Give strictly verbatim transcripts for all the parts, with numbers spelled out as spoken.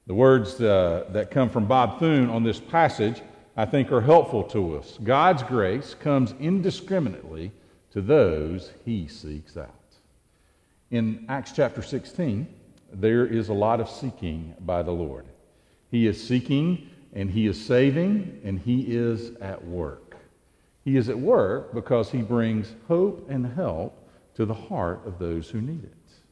The words uh, that come from Bob Thune on this passage, I think, are helpful to us. God's grace comes indiscriminately to those he seeks out. In Acts chapter sixteen, there is a lot of seeking by the Lord. He is seeking, and he is saving, and he is at work. He is at work because he brings hope and help to the heart of those who need it.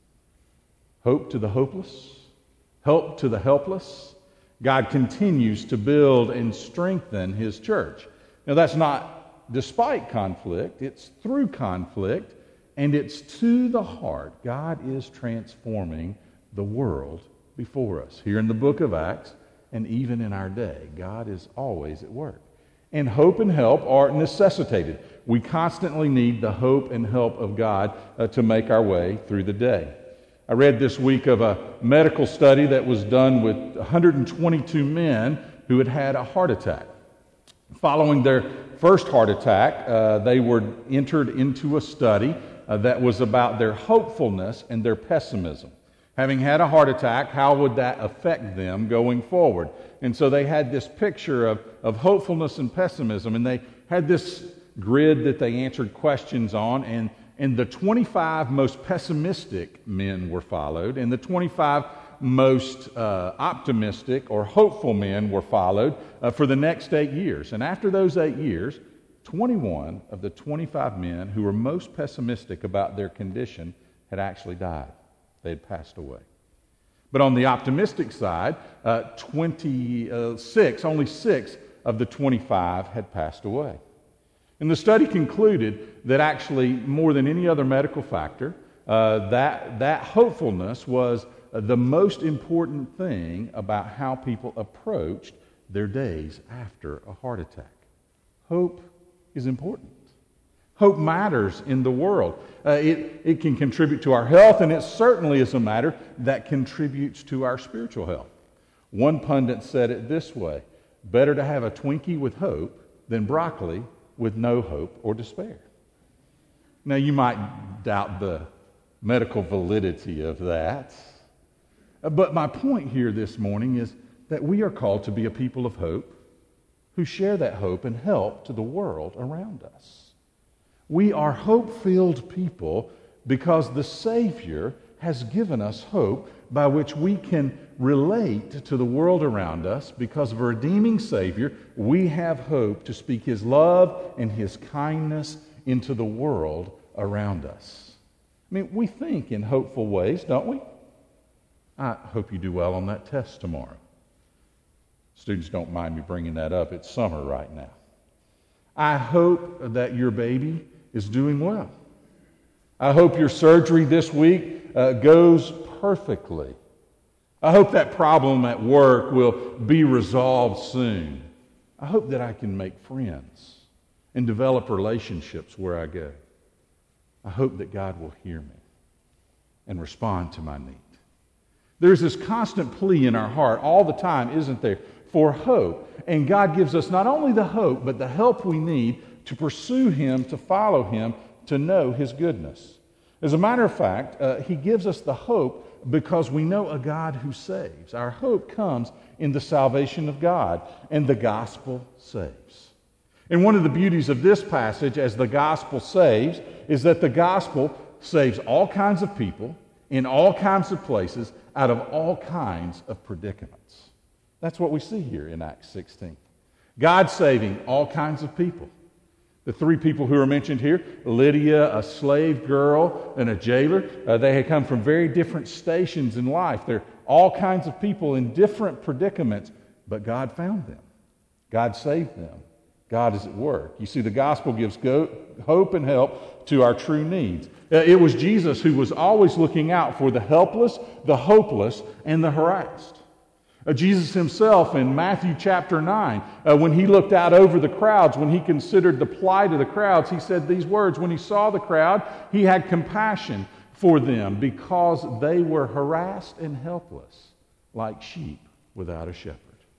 Hope to the hopeless, help to the helpless. God continues to build and strengthen his church. Now, that's not despite conflict, it's through conflict, and it's to the heart. God is transforming the world before us. Here in the book of Acts, and even in our day, God is always at work. And hope and help are necessitated. We constantly need the hope and help of God uh, to make our way through the day. I read this week of a medical study that was done with one hundred twenty-two men who had had a heart attack. Following their first heart attack, uh, they were entered into a study uh, that was about their hopefulness and their pessimism. Having had a heart attack, how would that affect them going forward? And so they had this picture of, of hopefulness and pessimism, and they had this grid that they answered questions on, and, and the twenty-five most pessimistic men were followed, and the twenty-five most uh, optimistic or hopeful men were followed uh, for the next eight years. And after those eight years, twenty-one of the twenty-five men who were most pessimistic about their condition had actually died. They had passed away. But on the optimistic side, uh, twenty-six, only six of the twenty-five had passed away. And the study concluded that actually, more than any other medical factor, uh, that, that hopefulness was the most important thing about how people approached their days after a heart attack. Hope is important. Hope matters in the world. Uh, it, it can contribute to our health, and it certainly is a matter that contributes to our spiritual health. One pundit said it this way: better to have a Twinkie with hope than broccoli with no hope or despair. Now, you might doubt the medical validity of that, but my point here this morning is that we are called to be a people of hope who share that hope and help to the world around us. We are hope-filled people because the Savior has given us hope by which we can relate to the world around us. Because of a redeeming Savior, we have hope to speak His love and His kindness into the world around us. I mean, we think in hopeful ways, don't we? I hope you do well on that test tomorrow. Students, don't mind me bringing that up. It's summer right now. I hope that your baby is doing well. I hope your surgery this week uh, goes perfectly. I hope that problem at work will be resolved soon. I hope that I can make friends and develop relationships where I go. I hope that God will hear me and respond to my need. There's this constant plea in our heart all the time, isn't there, for hope. And God gives us not only the hope, but the help we need to pursue Him, to follow Him, to know His goodness. As a matter of fact, uh, He gives us the hope because we know a God who saves. Our hope comes in the salvation of God, and the gospel saves. And one of the beauties of this passage, as the gospel saves, is that the gospel saves all kinds of people in all kinds of places out of all kinds of predicaments. That's what we see here in Acts sixteen. God saving all kinds of people. The three people who are mentioned here, Lydia, a slave girl, and a jailer, uh, they had come from very different stations in life. They're all kinds of people in different predicaments, but God found them. God saved them. God is at work. You see, the gospel gives go- hope and help to our true needs. Uh, it was Jesus who was always looking out for the helpless, the hopeless, and the harassed. Uh, Jesus himself in Matthew chapter nine, uh, when he looked out over the crowds, when he considered the plight of the crowds, he said these words: when he saw the crowd, he had compassion for them because they were harassed and helpless like sheep without a shepherd.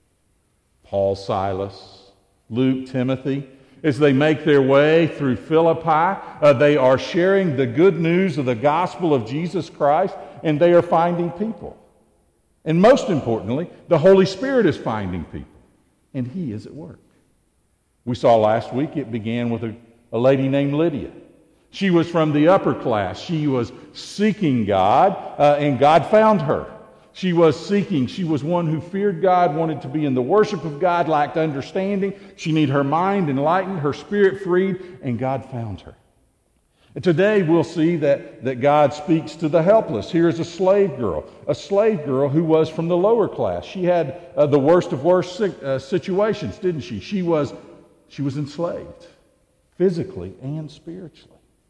Paul, Silas, Luke, Timothy, as they make their way through Philippi, uh, they are sharing the good news of the gospel of Jesus Christ, and they are finding people. And most importantly, the Holy Spirit is finding people, and He is at work. We saw last week it began with a, a lady named Lydia. She was from the upper class. She was seeking God, uh, and God found her. She was seeking. She was one who feared God, wanted to be in the worship of God, lacked understanding. She needed her mind enlightened, her spirit freed, and God found her. And today we'll see that, that God speaks to the helpless. Here is a slave girl, a slave girl who was from the lower class. She had uh, the worst of worst uh, situations, didn't she? She was, she was enslaved, physically and spiritually.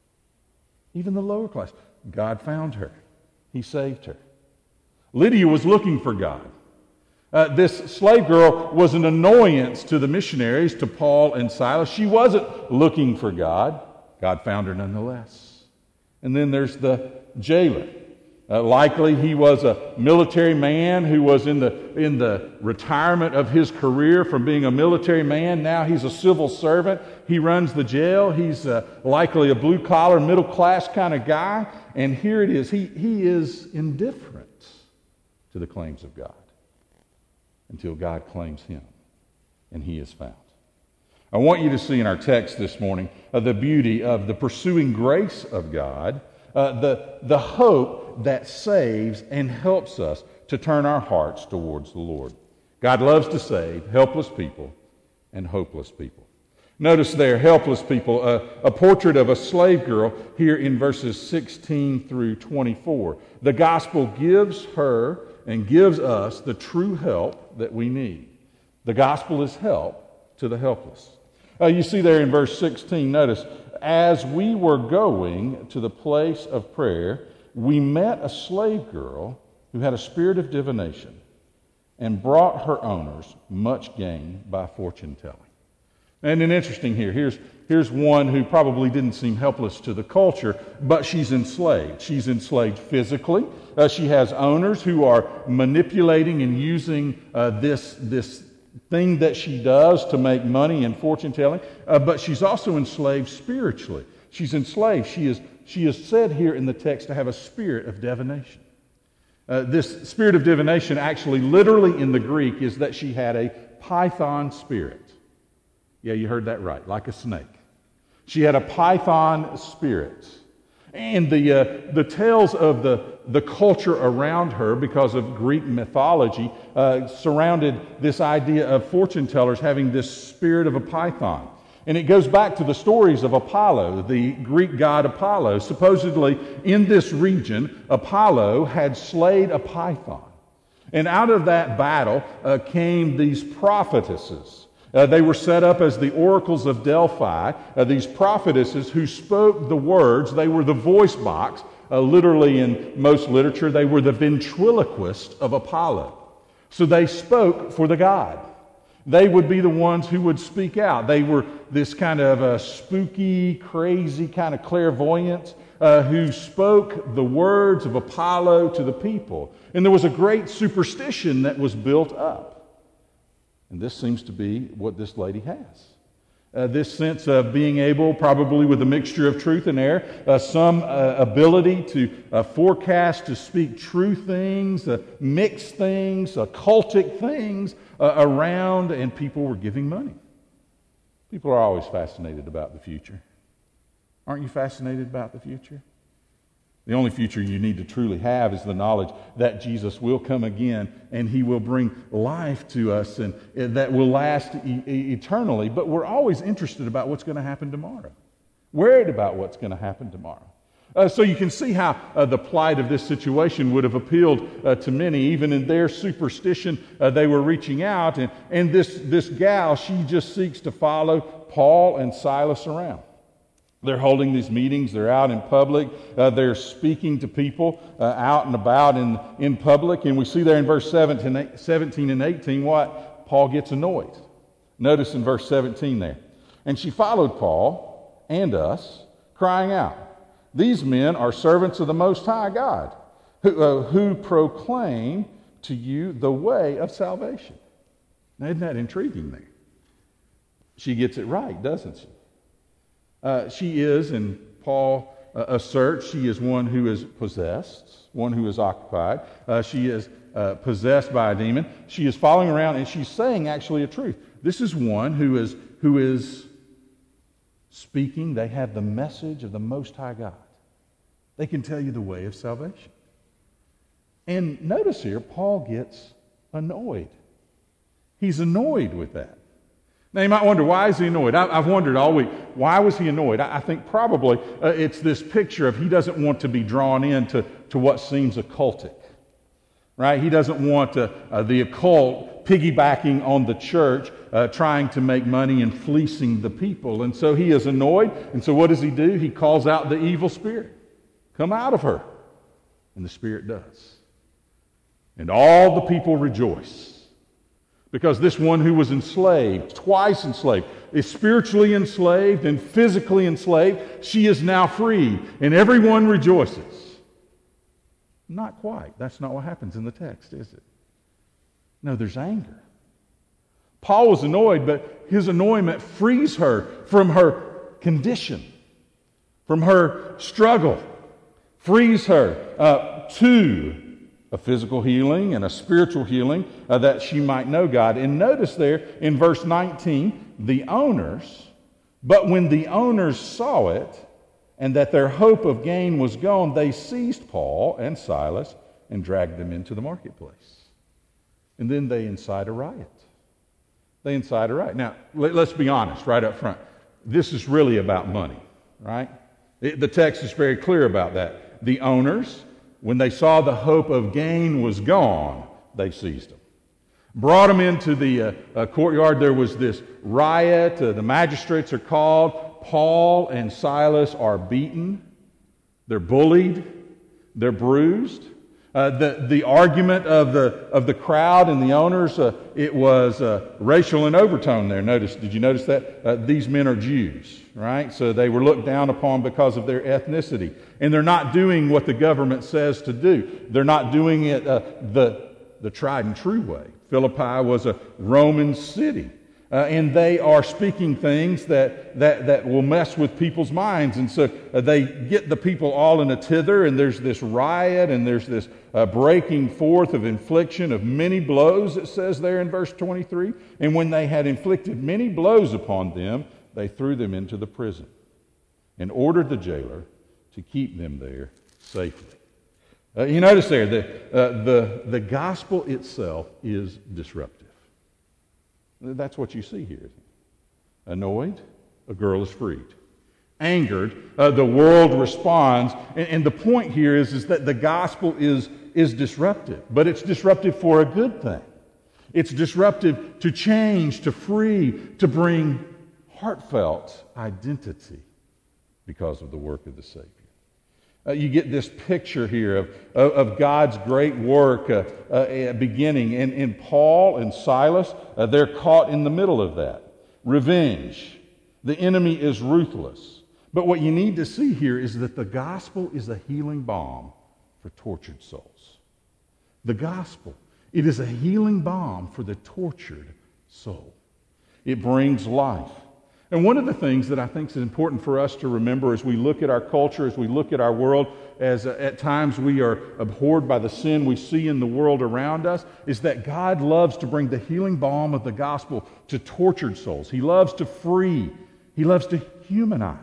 Even the lower class. God found her. He saved her. Lydia was looking for God. Uh, this slave girl was an annoyance to the missionaries, to Paul and Silas. She wasn't looking for God. God found her nonetheless. And then there's the jailer. Uh, likely he was a military man who was in the in the retirement of his career from being a military man. Now he's a civil servant. He runs the jail. He's uh, likely a blue-collar, middle-class kind of guy. And here it is. He, he is indifferent to the claims of God until God claims him, and he is found. I want you to see in our text this morning uh, the beauty of the pursuing grace of God, uh, the, the hope that saves and helps us to turn our hearts towards the Lord. God loves to save helpless people and hopeless people. Notice there, helpless people, uh, a portrait of a slave girl here in verses sixteen through twenty-four. The gospel gives her and gives us the true help that we need. The gospel is help to the helpless. Uh, you see there in verse sixteen, notice, as we were going to the place of prayer, we met a slave girl who had a spirit of divination and brought her owners much gain by fortune telling. And then interesting here, here's, here's one who probably didn't seem helpless to the culture, but she's enslaved. She's enslaved physically. Uh, she has owners who are manipulating and using uh, this, this thing that she does to make money and fortune telling, uh, but she's also enslaved spiritually. She's enslaved. She is, she is said here in the text to have a spirit of divination. Uh, this spirit of divination actually literally in the Greek is that she had a python spirit. Yeah, you heard that right, like a snake. She had a python spirit. And the uh, the tales of the, the culture around her, because of Greek mythology, uh, surrounded this idea of fortune tellers having this spirit of a python. And it goes back to the stories of Apollo, the Greek god Apollo. Supposedly, in this region, Apollo had slayed a python. And out of that battle uh, came these prophetesses. Uh, they were set up as the oracles of Delphi, uh, these prophetesses who spoke the words. They were the voice box. Uh, literally in most literature, they were the ventriloquist of Apollo. So they spoke for the god. They would be the ones who would speak out. They were this kind of uh, spooky, crazy kind of clairvoyants uh, who spoke the words of Apollo to the people. And there was a great superstition that was built up. And this seems to be what this lady has. Uh, this sense of being able, probably with a mixture of truth and error, uh, some uh, ability to uh, forecast, to speak true things, uh, mix things, occultic things uh, around, and people were giving money. People are always fascinated about the future. Aren't you fascinated about the future? The only future you need to truly have is the knowledge that Jesus will come again and he will bring life to us and that will last e- eternally. But we're always interested about what's going to happen tomorrow. Worried about what's going to happen tomorrow. Uh, so you can see how uh, the plight of this situation would have appealed uh, to many. Even in their superstition, uh, they were reaching out. And, and this, this gal, she just seeks to follow Paul and Silas around. They're holding these meetings. They're out in public. Uh, they're speaking to people uh, out and about in, in public. And we see there in verse seventeen and eighteen what? Paul gets annoyed. Notice in verse seventeen there. And she followed Paul and us, crying out, "These men are servants of the Most High God, who, uh, who proclaim to you the way of salvation." Now, isn't that intriguing there? She gets it right, doesn't she? Uh, she is, and Paul uh, asserts she is one who is possessed, one who is occupied. Uh, she is uh, possessed by a demon. She is following around, and she's saying actually a truth. This is one who is who is speaking. They have the message of the Most High God. They can tell you the way of salvation. And notice here, Paul gets annoyed. He's annoyed with that. Now, you might wonder, why is he annoyed? I, I've wondered all week, why was he annoyed? I, I think probably uh, it's this picture of he doesn't want to be drawn into to what seems occultic, right? He doesn't want uh, uh, the occult piggybacking on the church, uh, trying to make money and fleecing the people. And so he is annoyed. And so what does he do? He calls out the evil spirit. Come out of her. And the spirit does. And all the people rejoice. Because this one who was enslaved, twice enslaved, is spiritually enslaved and physically enslaved. She is now free, and everyone rejoices. Not quite. That's not what happens in the text, is it? No, there's anger. Paul was annoyed, but his annoyment frees her from her condition, from her struggle, frees her uh, to a physical healing and a spiritual healing, uh, that she might know God. And notice there in verse nineteen, the owners, but when the owners saw it, and that their hope of gain was gone, they seized Paul and Silas and dragged them into the marketplace. And then they incite a riot. They incite a riot. Now, let, let's be honest right up front. This is really about money, right? It, the text is very clear about that. The owners, when they saw the hope of gain was gone, they seized them. Brought them into the uh, uh, courtyard. There was this riot. Uh, the magistrates are called. Paul and Silas are beaten. They're bullied. They're bruised. Uh, the, the argument of the of the crowd and the owners, uh, it was uh, racial in overtone there. Notice, did you notice that? Uh, these men are Jews, right? So they were looked down upon because of their ethnicity. And they're not doing what the government says to do. They're not doing it uh, the, the tried and true way. Philippi was a Roman city. Uh, and they are speaking things that, that, that will mess with people's minds. And so uh, they get the people all in a tither, and there's this riot, and there's this uh, breaking forth of infliction of many blows, it says there in verse twenty-three. And when they had inflicted many blows upon them, they threw them into the prison and ordered the jailer to keep them there safely. Uh, you notice there, the, uh, the, the gospel itself is disruptive. That's what you see here. Annoyed, a girl is freed. Angered, uh, the world responds. And, and the point here is, is that the gospel is, is disruptive, but it's disruptive for a good thing. It's disruptive to change, to free, to bring heartfelt identity because of the work of the Savior. Uh, you get this picture here of, of, of God's great work uh, uh, beginning. And, and Paul and Silas, uh, they're caught in the middle of that. Revenge. The enemy is ruthless. But what you need to see here is that the gospel is a healing balm for tortured souls. The gospel, it is a healing balm for the tortured soul. It brings life. And one of the things that I think is important for us to remember as we look at our culture, as we look at our world, as uh, at times we are abhorred by the sin we see in the world around us, is that God loves to bring the healing balm of the gospel to tortured souls. He loves to free. He loves to humanize.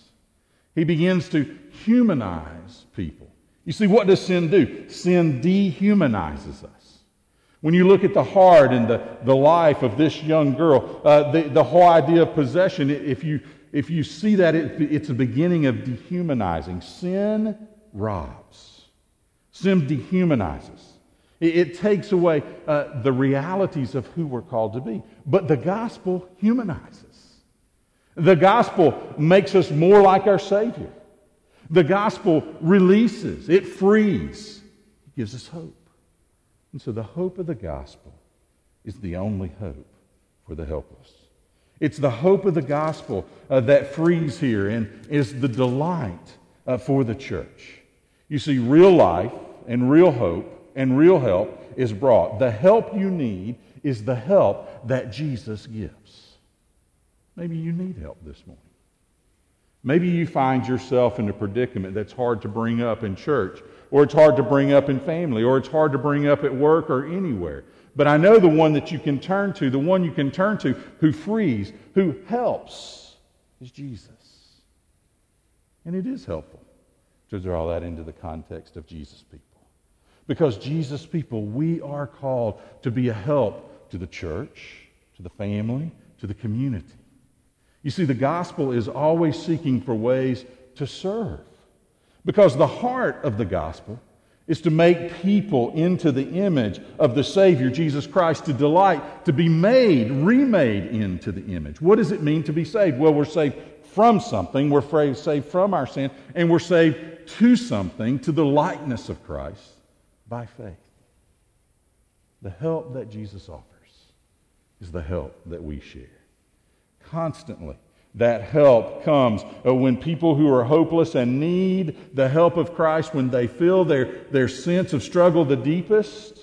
He begins to humanize people. You see, what does sin do? Sin dehumanizes us. When you look at the heart and the, the life of this young girl, uh, the, the whole idea of possession, if you, if you see that, it, it's a beginning of dehumanizing. Sin robs. Sin dehumanizes. It, it takes away uh, the realities of who we're called to be. But the gospel humanizes. The gospel makes us more like our Savior. The gospel releases. It frees. It gives us hope. And so the hope of the gospel is the only hope for the helpless. It's the hope of the gospel uh, that frees here and is the delight uh, for the church. You see, real life and real hope and real help is brought. The help you need is the help that Jesus gives. Maybe you need help this morning. Maybe you find yourself in a predicament that's hard to bring up in church, or it's hard to bring up in family, or it's hard to bring up at work or anywhere. But I know the one that you can turn to, the one you can turn to who frees, who helps, is Jesus. And it is helpful to draw that into the context of Jesus' people. Because Jesus' people, we are called to be a help to the church, to the family, to the community. You see, the gospel is always seeking for ways to serve. Because the heart of the gospel is to make people into the image of the Savior, Jesus Christ, to delight, to be made, remade into the image. What does it mean to be saved? Well, we're saved from something, we're saved from our sin, and we're saved to something, to the likeness of Christ, by faith. The help that Jesus offers is the help that we share. Constantly, that help comes when people who are hopeless and need the help of Christ, when they feel their, their sense of struggle the deepest,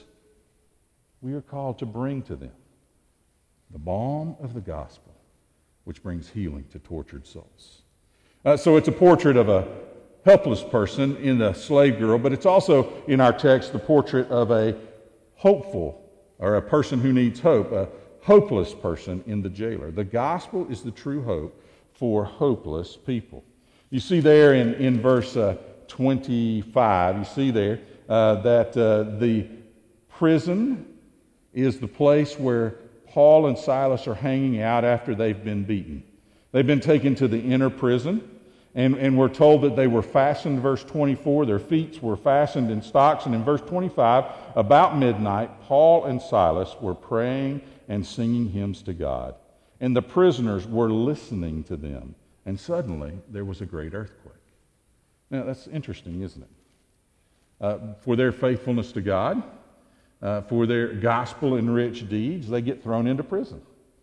we are called to bring to them the balm of the gospel, which brings healing to tortured souls. Uh, so it's a portrait of a helpless person in the slave girl, but it's also, in our text, the portrait of a hopeful, or a person who needs hope, a hopeless person in the jailer. The gospel is the true hope for hopeless people. You see there in, in verse uh, twenty-five, you see there uh, that uh, the prison is the place where Paul and Silas are hanging out after they've been beaten. They've been taken to the inner prison, and, and we're told that they were fastened, verse twenty-four, their feet were fastened in stocks, and in verse twenty-five, about midnight, Paul and Silas were praying and singing hymns to God. And the prisoners were listening to them. And suddenly, there was a great earthquake. Now, that's interesting, isn't it? Uh, for their faithfulness to God, uh, for their gospel-enriched deeds, they get thrown into prison.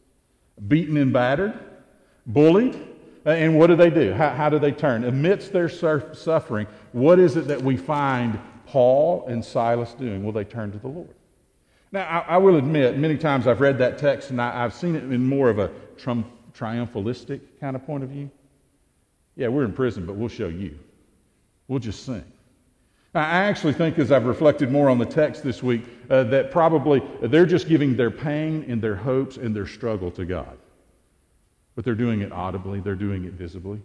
Beaten and battered, bullied. Uh, and what do they do? How, how do they turn? Amidst their sur- suffering, what is it that we find Paul and Silas doing? Well, they turn to the Lord. Now, I, I will admit, many times I've read that text and I, I've seen it in more of a tri- triumphalistic kind of point of view. Yeah, we're in prison, but we'll show you. We'll just sing. I actually think, as I've reflected more on the text this week, uh, that probably they're just giving their pain and their hopes and their struggle to God. But they're doing it audibly, they're doing it visibly.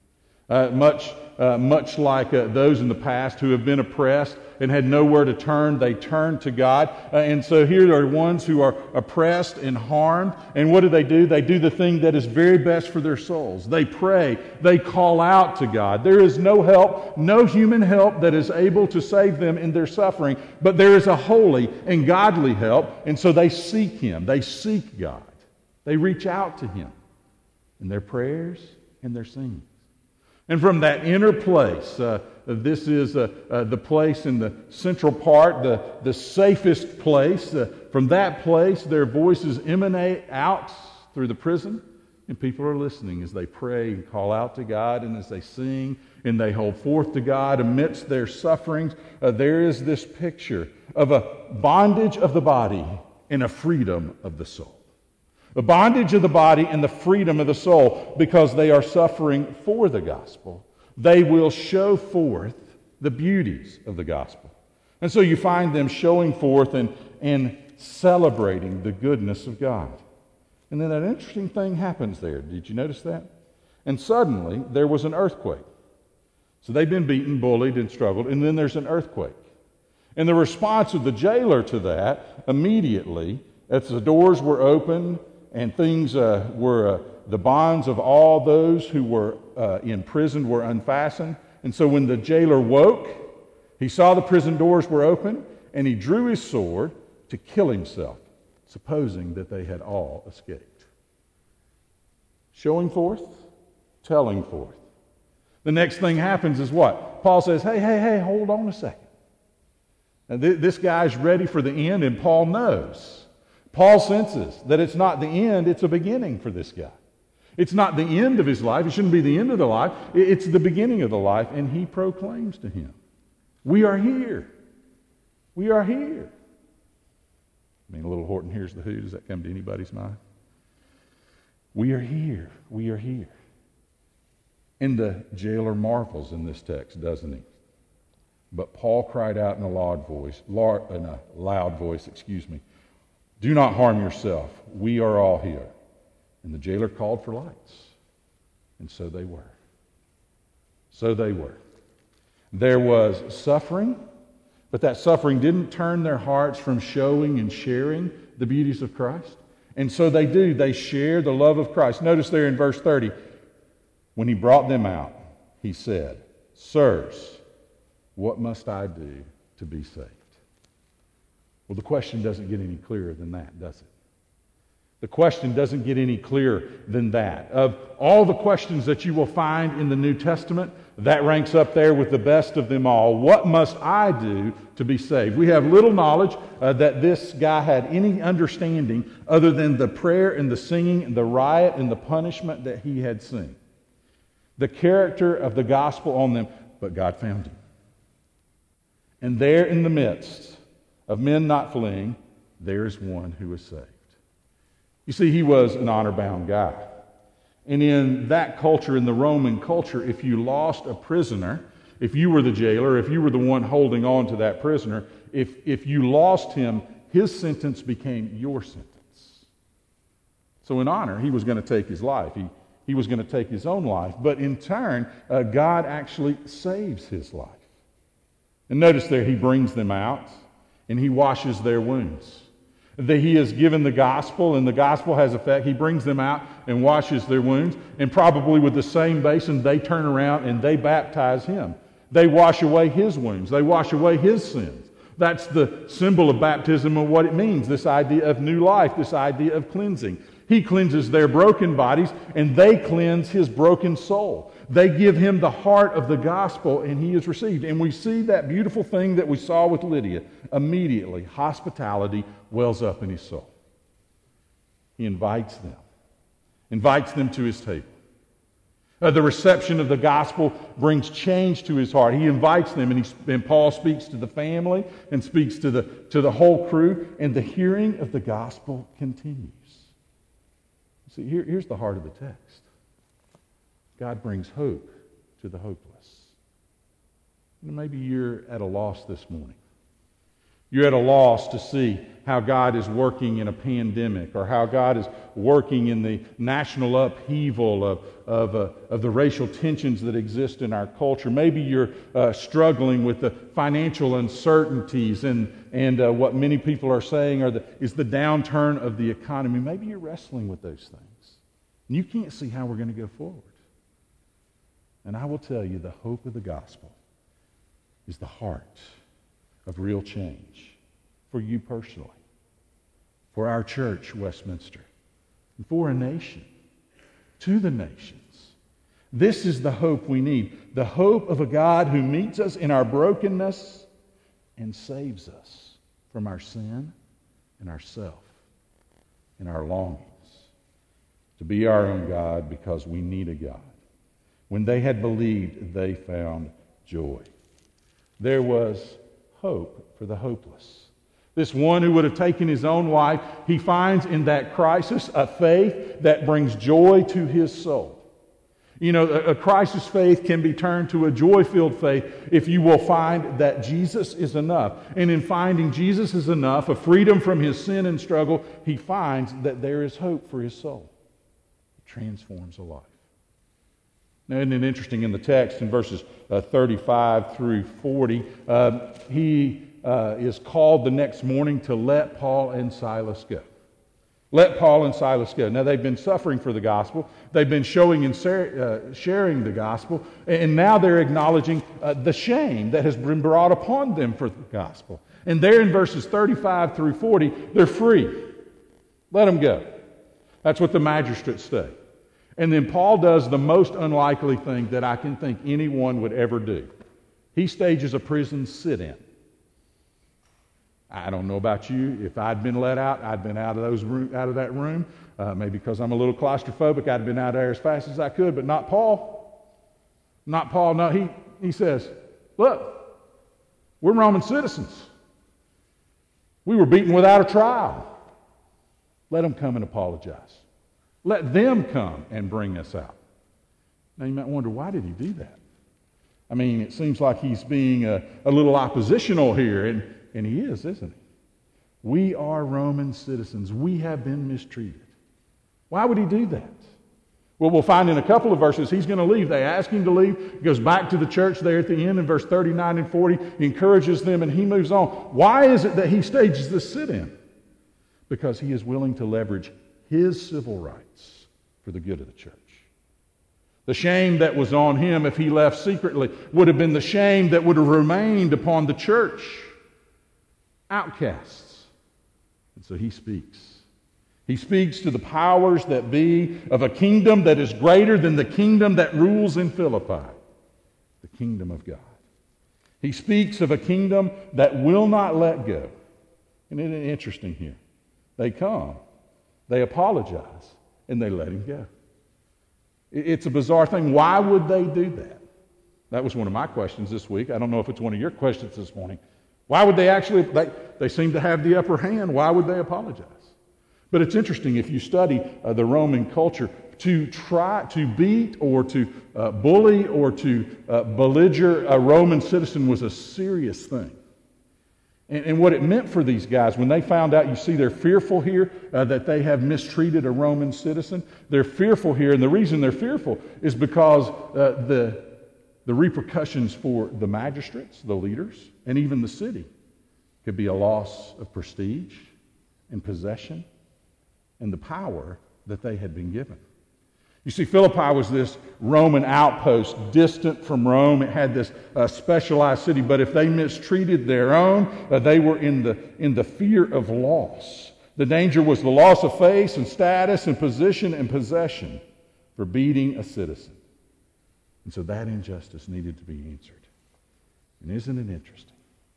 Uh, much, uh, much like uh, those in the past who have been oppressed and had nowhere to turn, they turned to God. Uh, and so here are ones who are oppressed and harmed. And what do they do? They do the thing that is very best for their souls. They pray. They call out to God. There is no help, no human help that is able to save them in their suffering. But there is a holy and godly help. And so they seek Him. They seek God. They reach out to Him in their prayers and their singing. And from that inner place, uh, this is uh, uh, the place in the central part, the, the safest place. Uh, from that place, their voices emanate out through the prison, and people are listening as they pray and call out to God, and as they sing and they hold forth to God amidst their sufferings. Uh, there is this picture of a bondage of the body and a freedom of the soul. The bondage of the body and the freedom of the soul, because they are suffering for the gospel. They will show forth the beauties of the gospel. And so you find them showing forth and, and celebrating the goodness of God. And then an interesting thing happens there. Did you notice that? And suddenly there was an earthquake. So they've been beaten, bullied, and struggled, and then there's an earthquake. And the response of the jailer to that, immediately, as the doors were opened, and things uh, were, uh, the bonds of all those who were uh, in prison were unfastened. And so when the jailer woke, he saw the prison doors were open, and he drew his sword to kill himself, supposing that they had all escaped. Showing forth, telling forth. The next thing happens is what? Paul says, hey, hey, hey, hold on a second. Now, th- this guy's ready for the end, and Paul knows. Paul senses that it's not the end, it's a beginning for this guy. It's not the end of his life. It shouldn't be the end of the life. It's the beginning of the life, and he proclaims to him, we are here. We are here. I mean, a little Horton Hears the Who. Does that come to anybody's mind? We are here. We are here. And the jailer marvels in this text, doesn't he? But Paul cried out in a loud voice, in a loud voice, excuse me, "Do not harm yourself. We are all here." And the jailer called for lights. And so they were. So they were. There was suffering, but that suffering didn't turn their hearts from showing and sharing the beauties of Christ. And so they do. They share the love of Christ. Notice there in verse thirty, when he brought them out, he said, "Sirs, what must I do to be saved?" Well, the question doesn't get any clearer than that, does it? The question doesn't get any clearer than that. Of all the questions that you will find in the New Testament, that ranks up there with the best of them all. What must I do to be saved? We have little knowledge uh, that this guy had any understanding other than the prayer and the singing and the riot and the punishment that he had seen. The character of the gospel on them, but God found him. And there in the midst of men not fleeing, there is one who is saved. You see, he was an honor-bound guy. And in that culture, in the Roman culture, if you lost a prisoner, if you were the jailer, if you were the one holding on to that prisoner, if, if you lost him, his sentence became your sentence. So in honor, he was going to take his life. He, he was going to take his own life. But in turn, uh, God actually saves his life. And notice there, he brings them out, and he washes their wounds. That he has given the gospel, and the gospel has effect. He brings them out and washes their wounds, and probably with the same basin, they turn around and they baptize him. They wash away his wounds. They wash away his sins. That's the symbol of baptism and what it means, this idea of new life, this idea of cleansing. He cleanses their broken bodies, and they cleanse his broken soul. They give him the heart of the gospel, and he is received. And we see that beautiful thing that we saw with Lydia. Immediately, hospitality wells up in his soul. He invites them, invites them to his table. Uh, the reception of the gospel brings change to his heart. He invites them, and, he, and Paul speaks to the family and speaks to the, to the whole crew, and the hearing of the gospel continues. See, here, here's the heart of the text. God brings hope to the hopeless. And maybe you're at a loss this morning. You're at a loss to see how God is working in a pandemic, or how God is working in the national upheaval of, of, uh, of the racial tensions that exist in our culture. Maybe you're uh, struggling with the financial uncertainties and, and uh, what many people are saying are the, is the downturn of the economy. Maybe you're wrestling with those things. And you can't see how we're going to go forward. And I will tell you, the hope of the gospel is the heart of real change for you personally, for our church, Westminster, and for a nation, to the nations. This is the hope we need, the hope of a God who meets us in our brokenness and saves us from our sin and ourself and our longings to be our own God, because we need a God. When they had believed, they found joy. There was hope for the hopeless. This one who would have taken his own life, he finds in that crisis a faith that brings joy to his soul. You know, a, a crisis faith can be turned to a joy-filled faith if you will find that Jesus is enough. And in finding Jesus is enough, a freedom from his sin and struggle, he finds that there is hope for his soul. It transforms a life. Now, isn't it interesting in the text in verses uh, thirty-five through forty, uh, he uh, is called the next morning to let Paul and Silas go. Let Paul and Silas go. Now, they've been suffering for the gospel. They've been showing and uh, sharing the gospel. And now they're acknowledging uh, the shame that has been brought upon them for the gospel. And there in verses thirty-five through forty, they're free. Let them go. That's what the magistrates say. And then Paul does the most unlikely thing that I can think anyone would ever do. He stages a prison sit-in. I don't know about you. If I'd been let out, I'd been out of those room, out of that room. Uh, maybe because I'm a little claustrophobic, I'd have been out of there as fast as I could. But not Paul. Not Paul. No, he he says, "Look, we're Roman citizens. We were beaten without a trial. Let them come and apologize. Let them come and bring us out." Now you might wonder, why did he do that? I mean, it seems like he's being a, a little oppositional here, and, and he is, isn't he? We are Roman citizens. We have been mistreated. Why would he do that? Well, we'll find in a couple of verses he's going to leave. They ask him to leave. He goes back to the church there at the end in verse thirty-nine and forty. He encourages them and he moves on. Why is it that he stages this sit-in? Because he is willing to leverage his civil rights for the good of the church. The shame that was on him if he left secretly would have been the shame that would have remained upon the church. Outcasts. And so he speaks. He speaks to the powers that be of a kingdom that is greater than the kingdom that rules in Philippi, the kingdom of God. He speaks of a kingdom that will not let go. And isn't it interesting here? They come, they apologize, and they let him go. It's a bizarre thing. Why would they do that? That was one of my questions this week. I don't know if it's one of your questions this morning. Why would they actually, they, they seem to have the upper hand. Why would they apologize? But it's interesting, if you study uh, the Roman culture, to try to beat or to uh, bully or to uh, belliger a Roman citizen was a serious thing. And, and what it meant for these guys, when they found out, you see they're fearful here uh, that they have mistreated a Roman citizen. They're fearful here, and the reason they're fearful is because uh, the, the repercussions for the magistrates, the leaders, and even the city could be a loss of prestige and possession and the power that they had been given. You see, Philippi was this Roman outpost, distant from Rome. It had this uh, specialized city, but if they mistreated their own, uh, they were in the, in the fear of loss. The danger was the loss of face and status and position and possession for beating a citizen. And so that injustice needed to be answered. And isn't it interesting?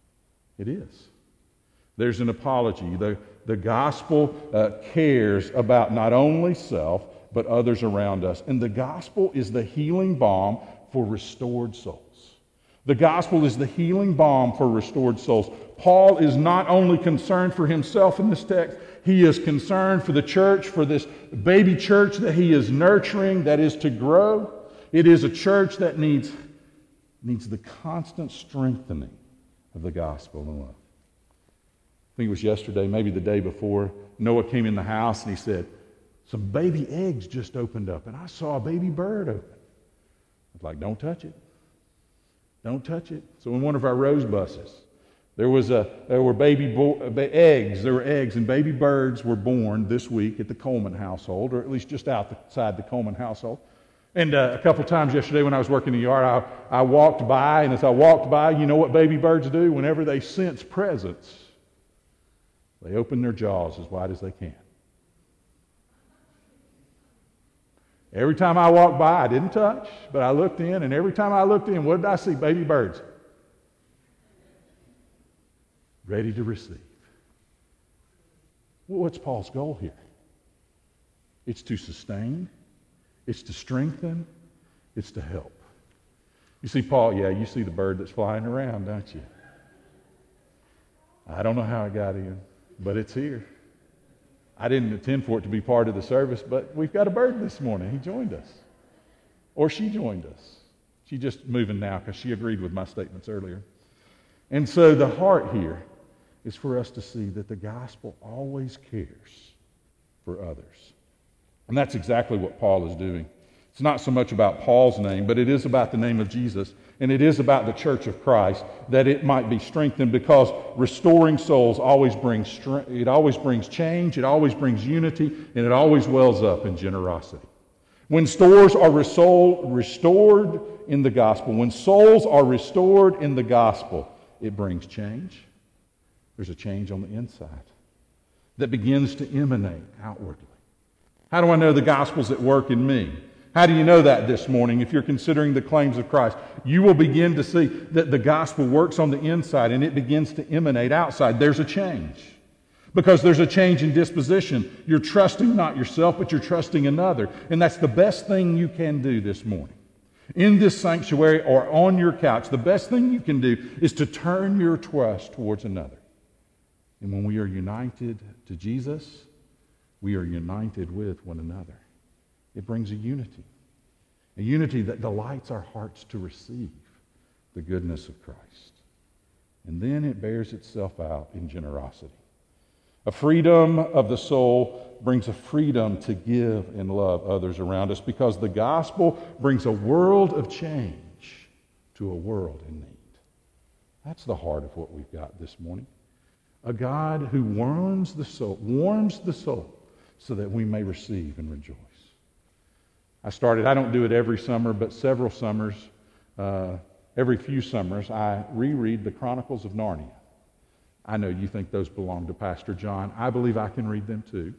It is. There's an apology. The, the gospel uh, cares about not only self, but others around us. And the gospel is the healing balm for restored souls. The gospel is the healing balm for restored souls. Paul is not only concerned for himself in this text, he is concerned for the church, for this baby church that he is nurturing, that is to grow. It is a church that needs, needs the constant strengthening of the gospel and love. I think it was yesterday, maybe the day before, Noah came in the house and he said, some baby eggs just opened up and I saw a baby bird open. I was like, don't touch it. Don't touch it. So in one of our rose buses, there was a there were baby bo- eggs. There were eggs and baby birds were born this week at the Coleman household, or at least just outside the Coleman household. And uh, a couple times yesterday when I was working in the yard, I, I walked by, and as I walked by, you know what baby birds do? Whenever they sense presence, they open their jaws as wide as they can. Every time I walked by, I didn't touch, but I looked in, and every time I looked in, what did I see? Baby birds. Ready to receive. Well, what's Paul's goal here? It's to sustain, it's to strengthen, it's to help. You see, Paul, yeah, you see the bird that's flying around, don't you? I don't know how it got in, but it's here. I didn't intend for it to be part of the service, but we've got a bird this morning. He joined us. Or she joined us. She's just moving now because she agreed with my statements earlier. And so the heart here is for us to see that the gospel always cares for others. And that's exactly what Paul is doing. It's not so much about Paul's name, but it is about the name of Jesus, and it is about the church of Christ, that it might be strengthened, because restoring souls always brings strength, it always brings change, it always brings unity, and it always wells up in generosity. When stores are restored in the gospel, when souls are restored in the gospel, it brings change. There's a change on the inside that begins to emanate outwardly. How do I know the gospel's at work in me? How do you know that this morning? If you're considering the claims of Christ, you will begin to see that the gospel works on the inside and it begins to emanate outside. There's a change. Because there's a change in disposition. You're trusting not yourself, but you're trusting another. And that's the best thing you can do this morning. In this sanctuary or on your couch, the best thing you can do is to turn your trust towards another. And when we are united to Jesus, we are united with one another. It brings a unity. A unity that delights our hearts to receive the goodness of Christ. And then it bears itself out in generosity. A freedom of the soul brings a freedom to give and love others around us, because the gospel brings a world of change to a world in need. That's the heart of what we've got this morning. A God who warms the soul, warms the soul so that we may receive and rejoice. I started, I don't do it every summer, but several summers, uh, every few summers, I reread the Chronicles of Narnia. I know you think those belong to Pastor John. I believe I can read them too.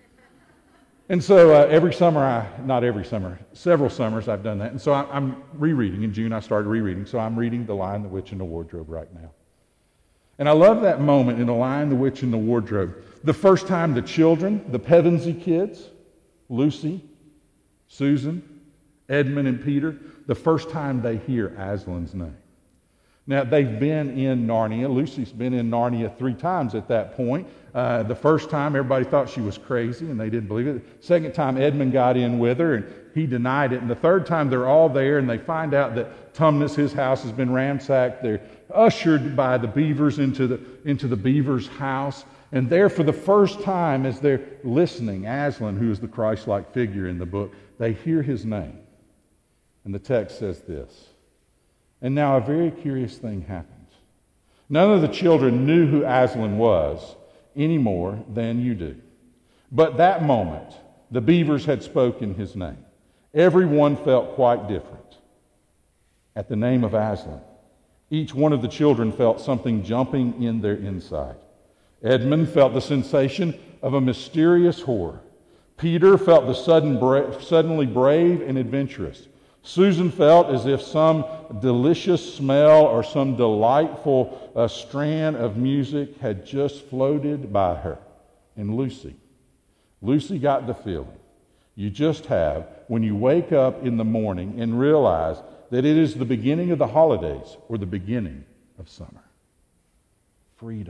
And so uh, every summer, I, not every summer, several summers I've done that. And so I, I'm rereading. In June I started rereading. So I'm reading The Lion, the Witch, and the Wardrobe right now. And I love that moment in The Lion, the Witch, and the Wardrobe. The first time the children, the Pevensey kids, Lucy, Susan, Edmund, and Peter, the first time they hear Aslan's name. Now, they've been in Narnia. Lucy's been in Narnia three times at that point. Uh, the first time, everybody thought she was crazy, and they didn't believe it. The second time, Edmund got in with her, and he denied it. And the third time, they're all there, and they find out that Tumnus, his house, has been ransacked. They're ushered by the beavers into the, into the beavers' house. And there, for the first time, as they're listening, Aslan, who is the Christ-like figure in the book, they hear his name. And the text says this: "And now a very curious thing happened. None of the children knew who Aslan was any more than you do. But that moment, the beavers had spoken his name. Everyone felt quite different. At the name of Aslan, each one of the children felt something jumping in their inside. Edmund felt the sensation of a mysterious horror. Peter felt the sudden bra- suddenly brave and adventurous. Susan felt as if some delicious smell or some delightful uh, strand of music had just floated by her. And Lucy, Lucy got the feeling you just have when you wake up in the morning and realize that it is the beginning of the holidays or the beginning of summer. Freedom.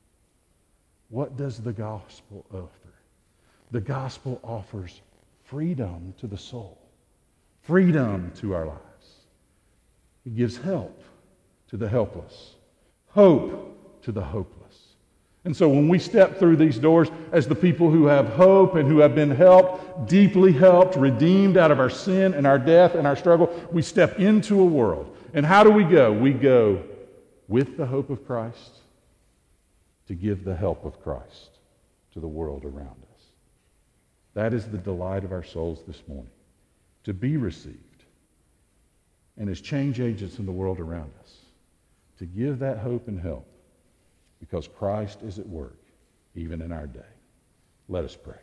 What does the gospel offer? The gospel offers freedom to the soul. Freedom to our lives. It gives help to the helpless, hope to the hopeless. And so when we step through these doors as the people who have hope and who have been helped, deeply helped, redeemed out of our sin and our death and our struggle, we step into a world. And how do we go? We go with the hope of Christ to give the help of Christ to the world around us. That is the delight of our souls this morning. To be received, and as change agents in the world around us, to give that hope and help, because Christ is at work even in our day. Let us pray.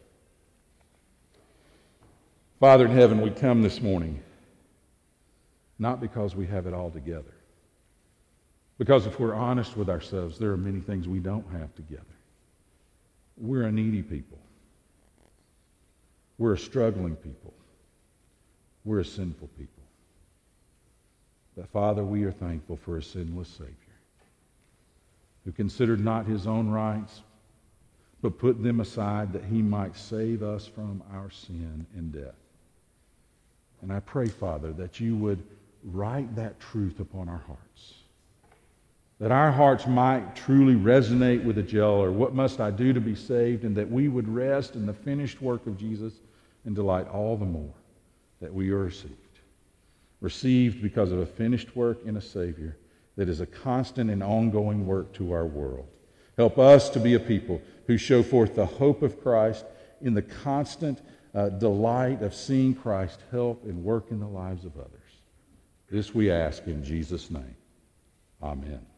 Father in heaven, we come this morning not because we have it all together, because if we're honest with ourselves, there are many things we don't have together. We're a needy people. We're a struggling people. We're a sinful people. But Father, we are thankful for a sinless Savior who considered not his own rights, but put them aside that he might save us from our sin and death. And I pray, Father, that you would write that truth upon our hearts, that our hearts might truly resonate with the jailer, what must I do to be saved, and that we would rest in the finished work of Jesus and delight all the more that we are received. Received because of a finished work in a Savior that is a constant and ongoing work to our world. Help us to be a people who show forth the hope of Christ in the constant uh, delight of seeing Christ help and work in the lives of others. This we ask in Jesus' name. Amen.